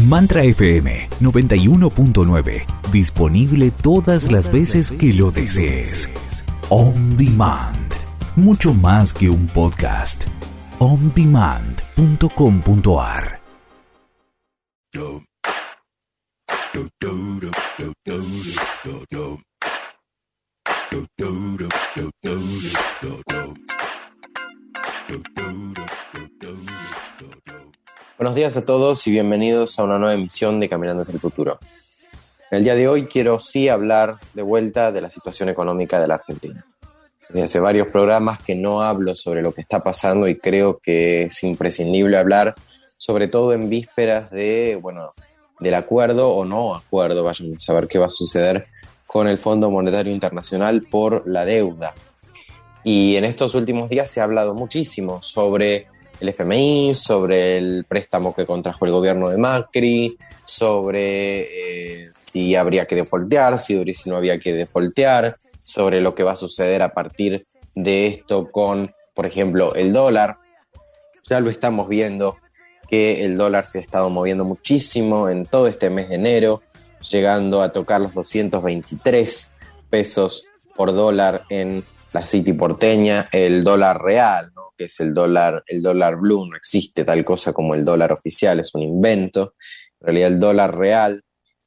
Mantra FM 91.9. Disponible todas las veces que lo desees. On Demand. Mucho más que un podcast. ondemand.com.ar. Buenos días a todos y bienvenidos a una nueva emisión de Caminando hacia el Futuro. En el día de hoy quiero hablar de vuelta de la situación económica de la Argentina. Desde hace varios programas que no hablo sobre lo que está pasando y creo que es imprescindible hablar, sobre todo en vísperas del acuerdo o no acuerdo, vayan a saber qué va a suceder con el Fondo Monetario Internacional por la deuda. Y en estos últimos días se ha hablado muchísimo sobre el FMI, sobre el préstamo que contrajo el gobierno de Macri, sobre si habría que defaultear, si no había que defaultear, sobre lo que va a suceder a partir de esto con, por ejemplo, el dólar. Ya lo estamos viendo que el dólar se ha estado moviendo muchísimo en todo este mes de enero, llegando a tocar los 223 pesos por dólar en la City porteña. El dólar real, ¿no?, que es el dólar blue, no existe tal cosa como el dólar oficial, es un invento. En realidad el dólar real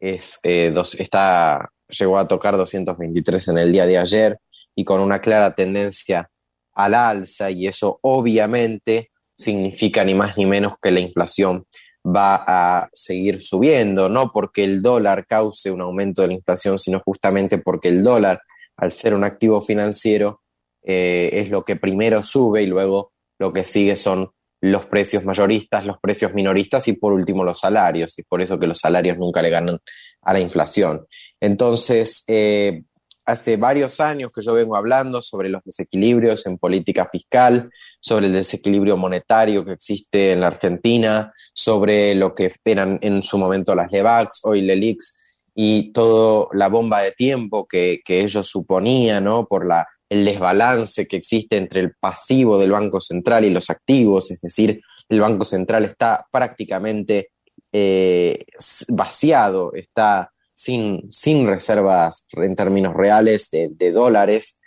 llegó a tocar 223 en el día de ayer y con una clara tendencia al alza, y eso obviamente significa ni más ni menos que la inflación va a seguir subiendo, no porque el dólar cause un aumento de la inflación, sino justamente porque el dólar, al ser un activo financiero, es lo que primero sube y luego lo que sigue son los precios mayoristas, los precios minoristas y por último los salarios, y por eso que los salarios nunca le ganan a la inflación. Entonces, hace varios años que yo vengo hablando sobre los desequilibrios en política fiscal, sobre el desequilibrio monetario que existe en la Argentina, sobre lo que eran en su momento las LEBACs, hoy LELIQs, y toda la bomba de tiempo que ellos suponían, ¿no?, por el desbalance que existe entre el pasivo del Banco Central y los activos, es decir, el Banco Central está prácticamente vaciado, está sin reservas en términos reales de dólares,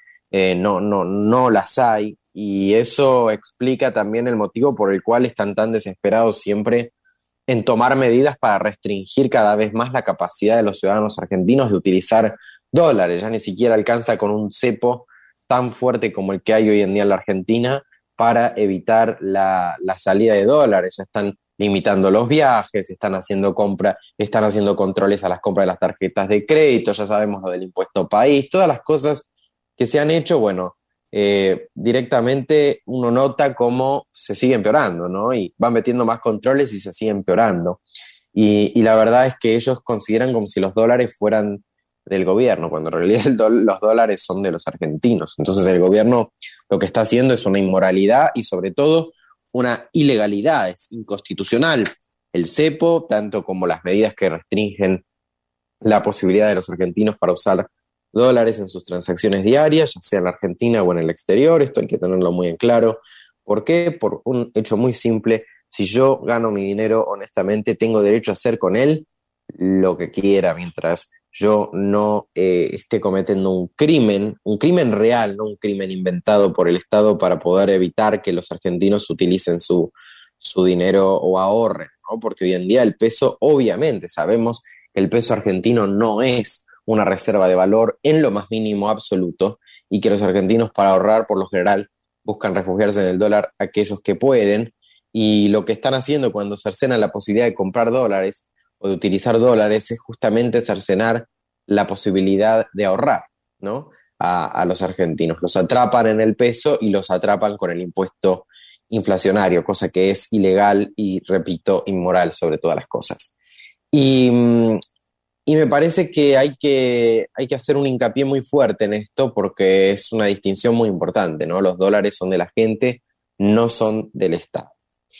no las hay, y eso explica también el motivo por el cual están tan desesperados siempre en tomar medidas para restringir cada vez más la capacidad de los ciudadanos argentinos de utilizar dólares. Ya ni siquiera alcanza con un cepo tan fuerte como el que hay hoy en día en la Argentina para evitar la salida de dólares. Ya están limitando los viajes, están haciendo controles a las compras de las tarjetas de crédito, ya sabemos lo del impuesto país, todas las cosas que se han hecho, directamente uno nota cómo se sigue empeorando, ¿no? Y van metiendo más controles y se sigue empeorando. Y la verdad es que ellos consideran como si los dólares fueran del gobierno, cuando en realidad los dólares son de los argentinos. Entonces el gobierno lo que está haciendo es una inmoralidad y sobre todo una ilegalidad, es inconstitucional el cepo, tanto como las medidas que restringen la posibilidad de los argentinos para usar dólares en sus transacciones diarias, ya sea en la Argentina o en el exterior. Esto hay que tenerlo muy en claro. ¿Por qué? Por un hecho muy simple: si yo gano mi dinero honestamente, tengo derecho a hacer con él lo que quiera, mientras yo no esté cometiendo un crimen real, no un crimen inventado por el Estado para poder evitar que los argentinos utilicen su dinero o ahorren, ¿no? Porque hoy en día el peso, obviamente sabemos que el peso argentino no es una reserva de valor en lo más mínimo absoluto, y que los argentinos, para ahorrar, por lo general buscan refugiarse en el dólar aquellos que pueden, y lo que están haciendo cuando cercenan la posibilidad de comprar dólares o de utilizar dólares es justamente cercenar la posibilidad de ahorrar, ¿no?, a los argentinos. Los atrapan en el peso y los atrapan con el impuesto inflacionario, cosa que es ilegal y, repito, inmoral sobre todas las cosas. Y me parece que hay que hacer un hincapié muy fuerte en esto, porque es una distinción muy importante, ¿no? Los dólares son de la gente, no son del Estado.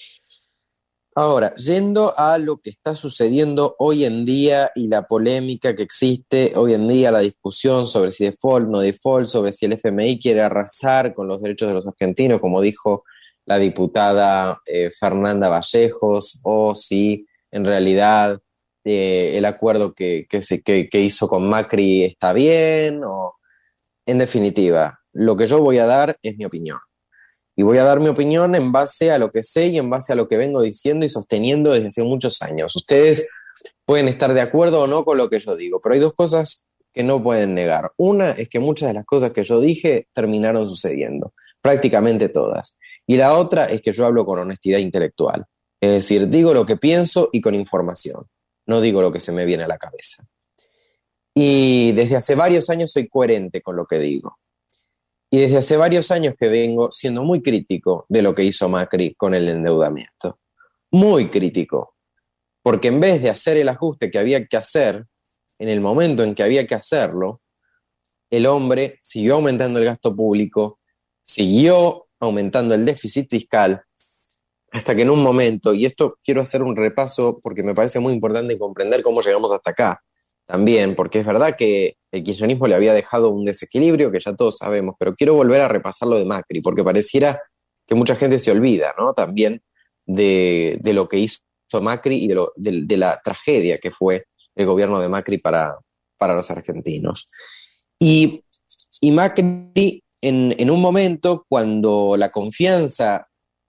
Ahora, yendo a lo que está sucediendo hoy en día y la polémica que existe hoy en día, la discusión sobre si default, no default, sobre si el FMI quiere arrasar con los derechos de los argentinos, como dijo la diputada Fernanda Vallejos, o si en realidad el acuerdo que hizo con Macri está bien, o en definitiva, lo que yo voy a dar es mi opinión. Y voy a dar mi opinión en base a lo que sé y en base a lo que vengo diciendo y sosteniendo desde hace muchos años. Ustedes pueden estar de acuerdo o no con lo que yo digo, pero hay dos cosas que no pueden negar. Una es que muchas de las cosas que yo dije terminaron sucediendo, prácticamente todas. Y la otra es que yo hablo con honestidad intelectual. Es decir, digo lo que pienso y con información. No digo lo que se me viene a la cabeza. Y desde hace varios años soy coherente con lo que digo. Y desde hace varios años que vengo siendo muy crítico de lo que hizo Macri con el endeudamiento. Muy crítico. Porque en vez de hacer el ajuste que había que hacer, en el momento en que había que hacerlo, el hombre siguió aumentando el gasto público, siguió aumentando el déficit fiscal, hasta que en un momento, y esto quiero hacer un repaso porque me parece muy importante comprender cómo llegamos hasta acá, también, porque es verdad que el kirchnerismo le había dejado un desequilibrio que ya todos sabemos, pero quiero volver a repasar lo de Macri, porque pareciera que mucha gente se olvida, ¿no? También de lo que hizo Macri y de la tragedia que fue el gobierno de Macri para los argentinos. Y, y Macri, en un momento, cuando la confianza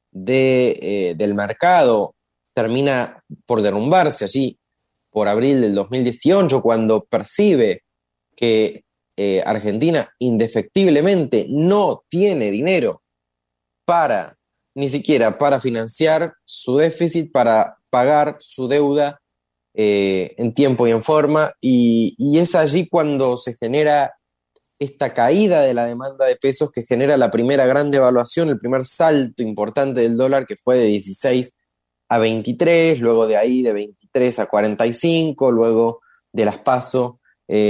del mercado termina por derrumbarse allí, por abril del 2018, cuando percibe que Argentina indefectiblemente no tiene dinero para, ni siquiera para financiar su déficit, para pagar su deuda en tiempo y en forma, y es allí cuando se genera esta caída de la demanda de pesos que genera la primera gran devaluación, el primer salto importante del dólar, que fue de 16 a 23, luego de ahí de 23 a 45, luego de las PASO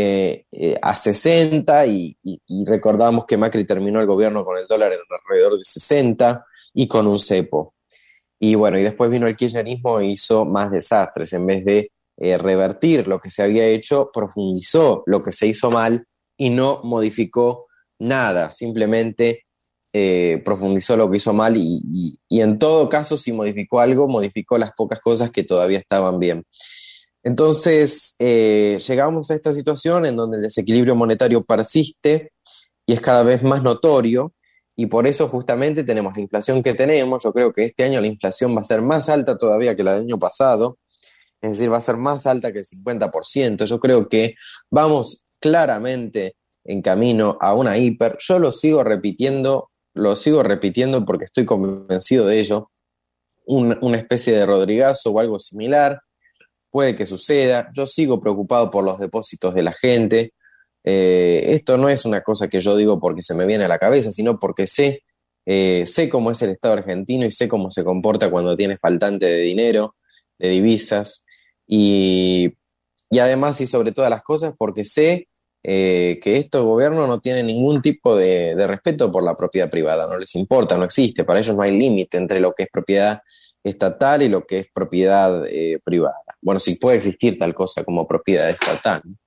a 60, y recordamos que Macri terminó el gobierno con el dólar en alrededor de 60 y con un cepo. Y bueno, y después vino el kirchnerismo e hizo más desastres. En vez de revertir lo que se había hecho, profundizó lo que se hizo mal y no modificó nada, simplemente profundizó lo que hizo mal y en todo caso, si modificó algo, modificó las pocas cosas que todavía estaban bien. Entonces, llegamos a esta situación en donde el desequilibrio monetario persiste y es cada vez más notorio, y por eso justamente tenemos la inflación que tenemos. Yo creo que este año la inflación va a ser más alta todavía que la del año pasado, es decir, va a ser más alta que el 50%. Yo creo que vamos claramente en camino a una hiper. Yo lo sigo repitiendo porque estoy convencido de ello. Una especie de Rodrigazo o algo similar puede que suceda. Yo sigo preocupado por los depósitos de la gente. Esto no es una cosa que yo digo porque se me viene a la cabeza, sino porque sé cómo es el Estado argentino y sé cómo se comporta cuando tiene faltante de dinero, de divisas, y además y sobre todas las cosas porque sé que este gobierno no tiene ningún tipo de respeto por la propiedad privada, no les importa, no existe, para ellos no hay límite entre lo que es propiedad estatal y lo que es propiedad privada. Bueno, sí puede existir tal cosa como propiedad estatal, ¿no?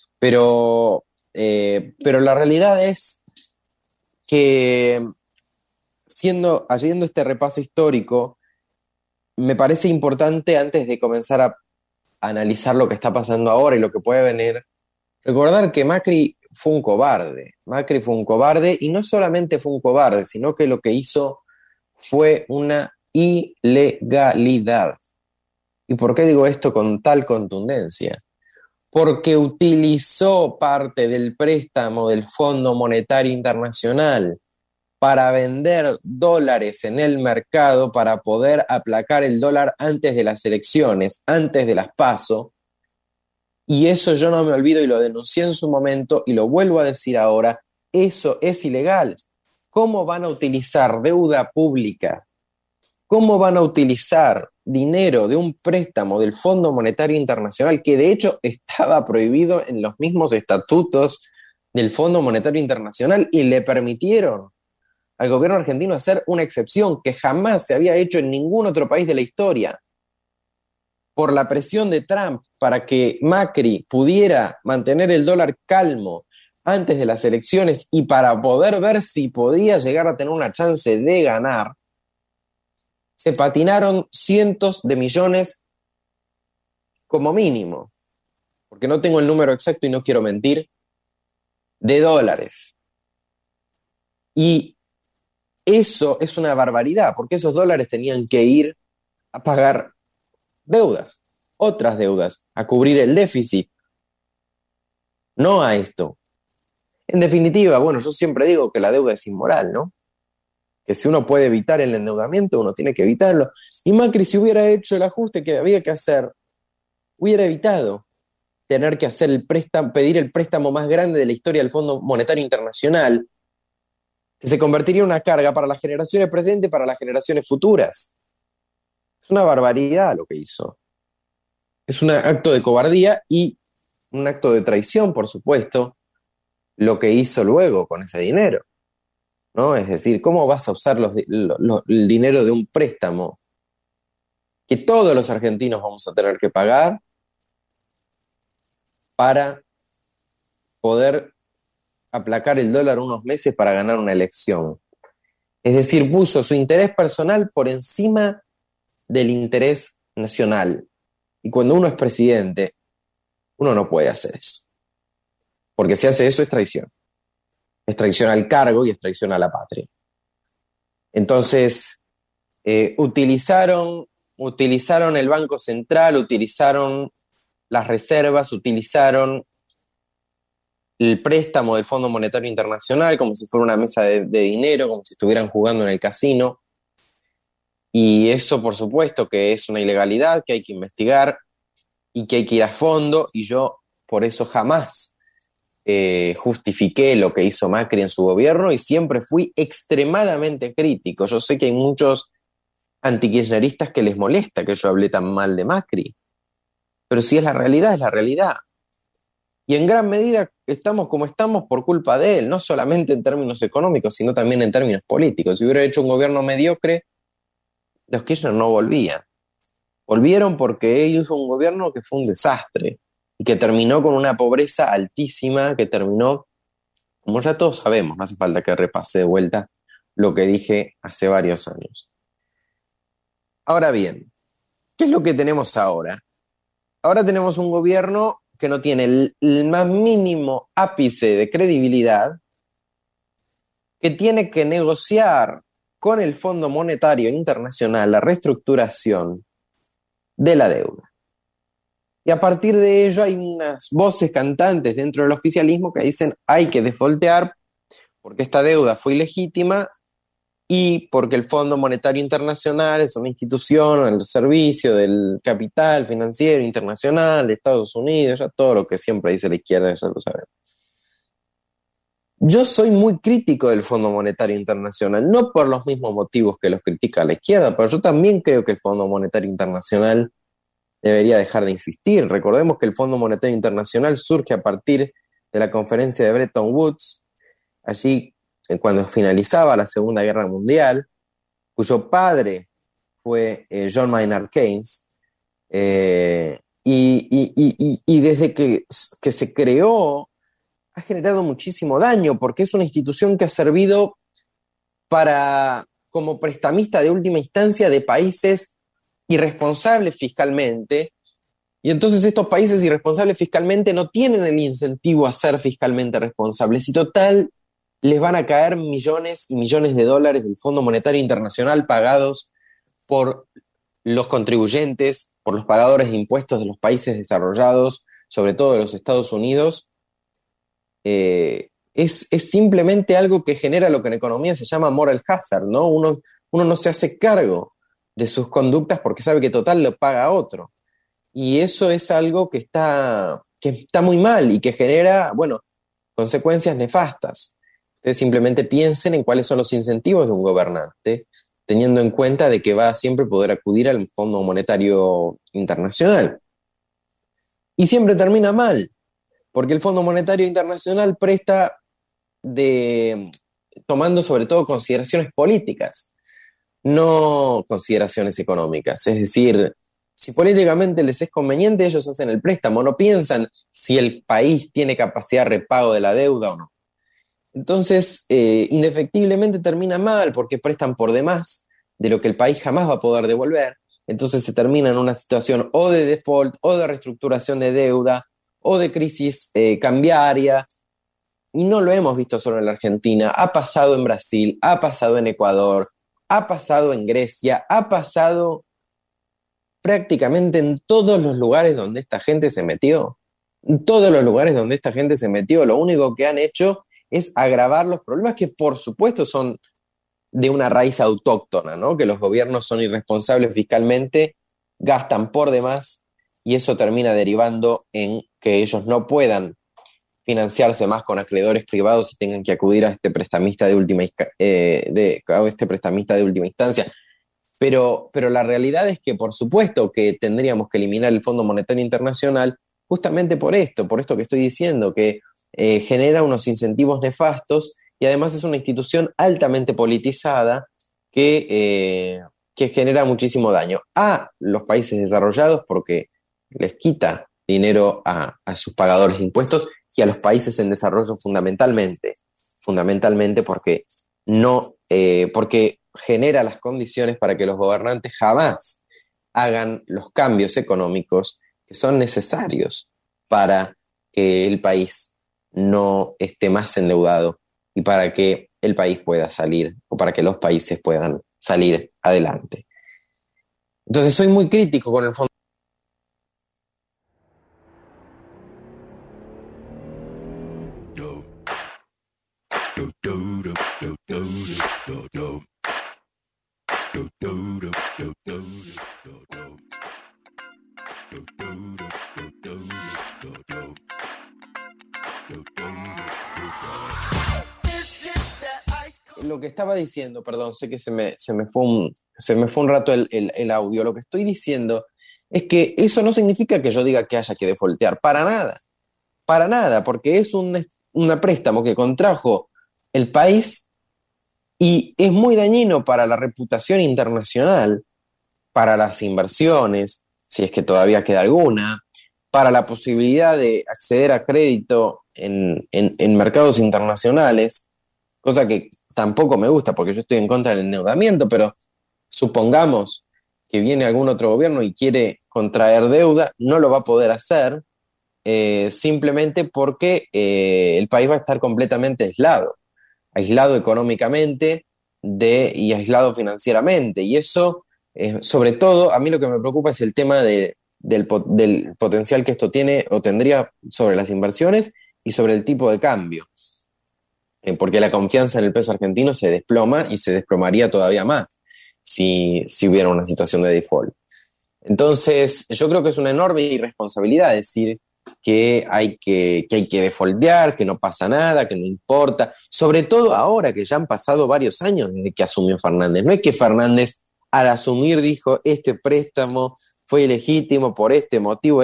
Pero la realidad es que haciendo este repaso histórico, me parece importante, antes de comenzar a analizar lo que está pasando ahora y lo que puede venir, recordar que Macri fue un cobarde. Macri fue un cobarde, y no solamente fue un cobarde, sino que lo que hizo fue una ilegalidad. ¿Y por qué digo esto con tal contundencia? Porque utilizó parte del préstamo del Fondo Monetario Internacional para vender dólares en el mercado para poder aplacar el dólar antes de las elecciones, antes de las PASO. Y eso yo no me olvido y lo denuncié en su momento y lo vuelvo a decir ahora, eso es ilegal. ¿Cómo van a utilizar deuda pública? ¿Cómo van a utilizar dinero de un préstamo del Fondo Monetario Internacional, que de hecho estaba prohibido en los mismos estatutos del Fondo Monetario Internacional, y le permitieron al gobierno argentino hacer una excepción que jamás se había hecho en ningún otro país de la historia, por la presión de Trump para que Macri pudiera mantener el dólar calmo antes de las elecciones y para poder ver si podía llegar a tener una chance de ganar? Se patinaron cientos de millones como mínimo, porque no tengo el número exacto y no quiero mentir, de dólares. Y eso es una barbaridad, porque esos dólares tenían que ir a pagar deudas, otras deudas, a cubrir el déficit, no a esto. En definitiva, bueno, yo siempre digo que la deuda es inmoral, ¿no? Que si uno puede evitar el endeudamiento, uno tiene que evitarlo. Y Macri, si hubiera hecho el ajuste que había que hacer, hubiera evitado tener que hacer el préstamo, pedir el préstamo más grande de la historia del Fondo Monetario Internacional, que se convertiría en una carga para las generaciones presentes y para las generaciones futuras. Es una barbaridad lo que hizo. Es un acto de cobardía y un acto de traición, por supuesto, lo que hizo luego con ese dinero, ¿no? Es decir, ¿cómo vas a usar el dinero de un préstamo que todos los argentinos vamos a tener que pagar para poder aplacar el dólar unos meses para ganar una elección? Es decir, puso su interés personal por encima del interés nacional. Y cuando uno es presidente, uno no puede hacer eso. Porque si hace eso es traición. Es traición al cargo y es traición a la patria. Entonces, utilizaron el Banco Central, utilizaron las reservas, utilizaron el préstamo del Fondo Monetario Internacional como si fuera una mesa de dinero, como si estuvieran jugando en el casino. Y eso, por supuesto, que es una ilegalidad, que hay que investigar y que hay que ir a fondo, y yo por eso jamás justifiqué lo que hizo Macri en su gobierno y siempre fui extremadamente crítico. Yo sé que hay muchos antikirchneristas que les molesta que yo hablé tan mal de Macri, pero si es la realidad, es la realidad. Y en gran medida estamos como estamos por culpa de él, no solamente en términos económicos, sino también en términos políticos. Si hubiera hecho un gobierno mediocre, los Kirchner no volvían. Volvieron porque ellos hizo un gobierno que fue un desastre y que terminó con una pobreza altísima, que terminó, como ya todos sabemos, no hace falta que repase de vuelta lo que dije hace varios años. Ahora bien, ¿qué es lo que tenemos ahora? Ahora tenemos un gobierno que no tiene el más mínimo ápice de credibilidad, que tiene que negociar con el Fondo Monetario Internacional la reestructuración de la deuda. Y a partir de ello hay unas voces cantantes dentro del oficialismo que dicen hay que defaultear porque esta deuda fue ilegítima y porque el Fondo Monetario Internacional es una institución al servicio del capital financiero internacional de Estados Unidos, ya todo lo que siempre dice la izquierda, ya lo sabemos. Yo soy muy crítico del Fondo Monetario Internacional, no por los mismos motivos que los critica la izquierda, pero yo también creo que el Fondo Monetario Internacional debería dejar de insistir. Recordemos que el Fondo Monetario Internacional surge a partir de la conferencia de Bretton Woods, allí cuando finalizaba la Segunda Guerra Mundial, cuyo padre fue John Maynard Keynes, y desde que se creó ha generado muchísimo daño, porque es una institución que ha servido como prestamista de última instancia de países irresponsables fiscalmente, y entonces estos países irresponsables fiscalmente no tienen el incentivo a ser fiscalmente responsables, y total, les van a caer millones y millones de dólares del Fondo Monetario Internacional pagados por los contribuyentes, por los pagadores de impuestos de los países desarrollados, sobre todo de los Estados Unidos. Es simplemente algo que genera lo que en economía se llama moral hazard, ¿no? Uno no se hace cargo de sus conductas porque sabe que total lo paga otro. Y eso es algo que está muy mal y que genera, bueno, consecuencias nefastas. Ustedes simplemente piensen en cuáles son los incentivos de un gobernante, teniendo en cuenta de que va a siempre poder acudir al Fondo Monetario Internacional. Y siempre termina mal, porque el Fondo Monetario Internacional presta tomando sobre todo consideraciones políticas, no consideraciones económicas. Es decir, si políticamente les es conveniente, ellos hacen el préstamo, no piensan si el país tiene capacidad de repago de la deuda o no. Entonces, indefectiblemente termina mal porque prestan por demás de lo que el país jamás va a poder devolver. entonces se termina en una situación o de default, o de reestructuración de deuda, o de crisis cambiaria. Y no lo hemos visto solo en la Argentina, ha pasado en Brasil, ha pasado en Ecuador, ha pasado en Grecia, ha pasado prácticamente en todos los lugares donde esta gente se metió. En todos los lugares donde esta gente se metió, lo único que han hecho es agravar los problemas que por supuesto son de una raíz autóctona, ¿no? Que los gobiernos son irresponsables fiscalmente, gastan por demás y eso termina derivando en que ellos no puedan financiarse más con acreedores privados y tengan que acudir a este prestamista de última instancia. Pero la realidad es que por supuesto que tendríamos que eliminar el Fondo Monetario Internacional justamente por esto que estoy diciendo, que genera unos incentivos nefastos y además es una institución altamente politizada que genera muchísimo daño a los países desarrollados porque les quita dinero a sus pagadores de impuestos y a los países en desarrollo fundamentalmente porque porque genera las condiciones para que los gobernantes jamás hagan los cambios económicos que son necesarios para que el país no esté más endeudado y para que el país pueda salir o para que los países puedan salir adelante. Entonces soy muy crítico con el fondo. Lo que estaba diciendo, perdón, sé que se me fue un rato el audio. Lo que estoy diciendo es que eso no significa que yo diga que haya que defaultear, para nada, porque es un préstamo que contrajo el país y es muy dañino para la reputación internacional, para las inversiones, si es que todavía queda alguna, para la posibilidad de acceder a crédito en mercados internacionales, cosa que tampoco me gusta porque yo estoy en contra del endeudamiento, pero supongamos que viene algún otro gobierno y quiere contraer deuda, no lo va a poder hacer simplemente porque el país va a estar completamente aislado económicamente y aislado financieramente. Y eso, sobre todo, a mí lo que me preocupa es el tema del potencial que esto tiene o tendría sobre las inversiones y sobre el tipo de cambio. Porque la confianza en el peso argentino se desploma y se desplomaría todavía más si hubiera una situación de default. Entonces, yo creo que es una enorme irresponsabilidad decir que hay que defaultear, que no pasa nada, que no importa, sobre todo ahora que ya han pasado varios años desde que asumió Fernández. No es que Fernández al asumir dijo este préstamo fue ilegítimo por este motivo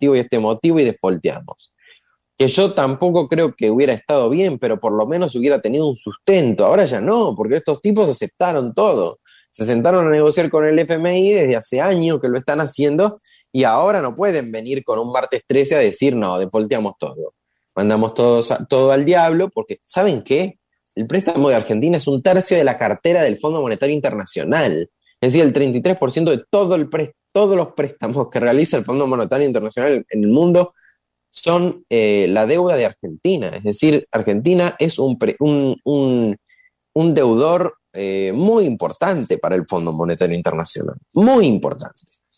y defaulteamos. Que yo tampoco creo que hubiera estado bien, pero por lo menos hubiera tenido un sustento. Ahora ya no, porque estos tipos aceptaron todo. Se sentaron a negociar con el FMI desde hace años que lo están haciendo y ahora no pueden venir con un martes 13 a decir, no, defaulteamos todo. Mandamos todo al diablo, porque ¿saben qué? El préstamo de Argentina es 1/3 de la cartera del Fondo Monetario Internacional. Es decir, el 33% de todos los préstamos que realiza el Fondo Monetario Internacional en el mundo son la deuda de Argentina. Es decir, Argentina es un deudor muy importante para el Fondo Monetario Internacional. Muy importante.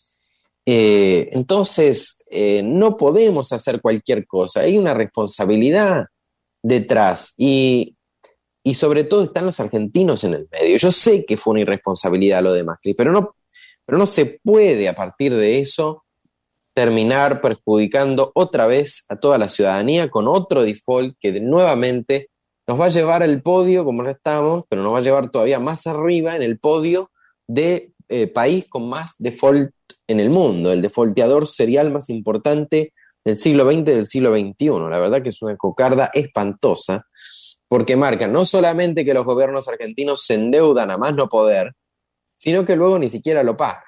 Entonces, no podemos hacer cualquier cosa. Hay una responsabilidad detrás y sobre todo están los argentinos en el medio. Yo sé que fue una irresponsabilidad lo de Macri, pero no se puede a partir de eso terminar perjudicando otra vez a toda la ciudadanía con otro default que nuevamente nos va a llevar al podio como lo estamos, pero nos va a llevar todavía más arriba en el podio de país con más default en el mundo, el defaulteador serial más importante del siglo XX y del siglo XXI. La verdad que es una cocarda espantosa, porque marca no solamente que los gobiernos argentinos se endeudan a más no poder, sino que luego ni siquiera lo pagan.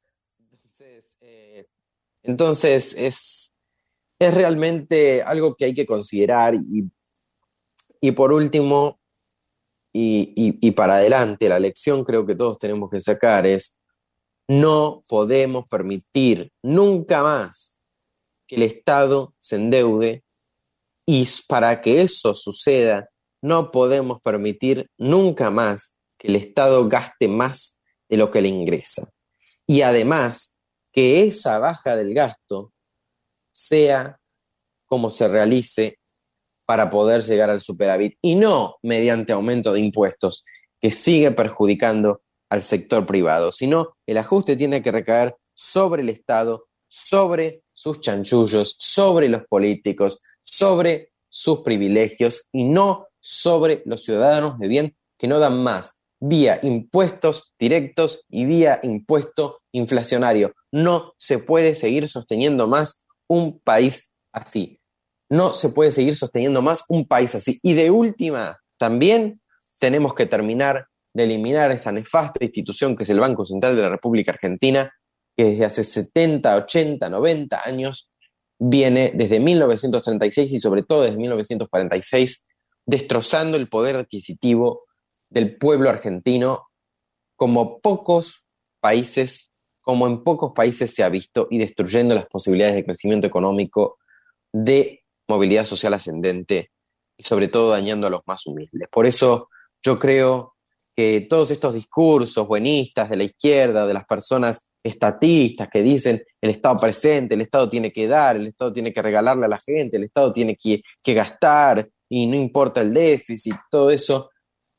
Entonces es realmente algo que hay que considerar y por último, y para adelante, la lección creo que todos tenemos que sacar es No podemos permitir nunca más que el Estado se endeude, y para que eso suceda, no podemos permitir nunca más que el Estado gaste más de lo que le ingresa. Y además, que esa baja del gasto sea como se realice para poder llegar al superávit, y no mediante aumento de impuestos que sigue perjudicando al sector privado, sino el ajuste tiene que recaer sobre el Estado, sobre sus chanchullos, sobre los políticos, sobre sus privilegios y no sobre los ciudadanos de bien que no dan más vía impuestos directos y vía impuesto inflacionario. No se puede seguir sosteniendo más un país así. No se puede seguir sosteniendo más un país así. Y de última, también tenemos que terminar de eliminar esa nefasta institución que es el Banco Central de la República Argentina, que desde hace 70, 80, 90 años viene desde 1936 y sobre todo desde 1946 destrozando el poder adquisitivo del pueblo argentino como en pocos países se ha visto, y destruyendo las posibilidades de crecimiento económico, de movilidad social ascendente y sobre todo dañando a los más humildes. Por eso yo creo que todos estos discursos buenistas de la izquierda, de las personas estatistas que dicen el Estado presente, el Estado tiene que dar, el Estado tiene que regalarle a la gente, el Estado tiene que gastar y no importa el déficit, todo eso,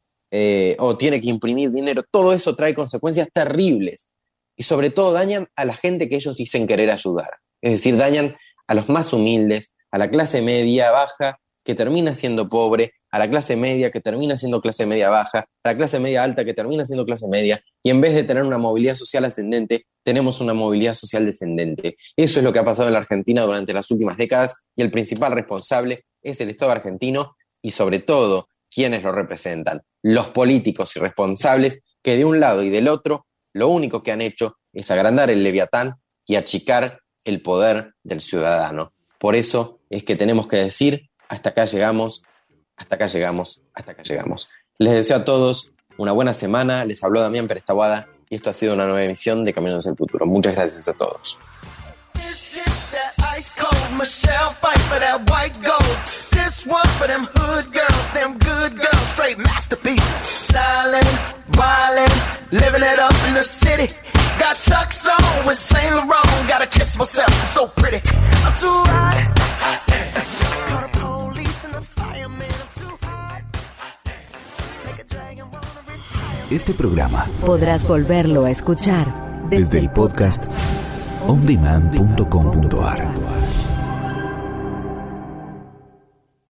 o tiene que imprimir dinero, todo eso trae consecuencias terribles y sobre todo dañan a la gente que ellos dicen querer ayudar. Es decir, dañan a los más humildes, a la clase media baja que termina siendo pobre, a la clase media que termina siendo clase media baja, a la clase media alta que termina siendo clase media, y en vez de tener una movilidad social ascendente, tenemos una movilidad social descendente. Eso es lo que ha pasado en la Argentina durante las últimas décadas, y el principal responsable es el Estado argentino y sobre todo quienes lo representan, los políticos irresponsables que de un lado y del otro lo único que han hecho es agrandar el leviatán y achicar el poder del ciudadano. Por eso es que tenemos que decir, hasta acá llegamos, hasta acá llegamos, hasta acá llegamos. Les deseo a todos una buena semana. Les habló Damián Pérez Taboada y esto ha sido una nueva emisión de Caminos hacia el Futuro. Muchas gracias a todos. Este programa podrás volverlo a escuchar desde el podcast ondemand.com.ar.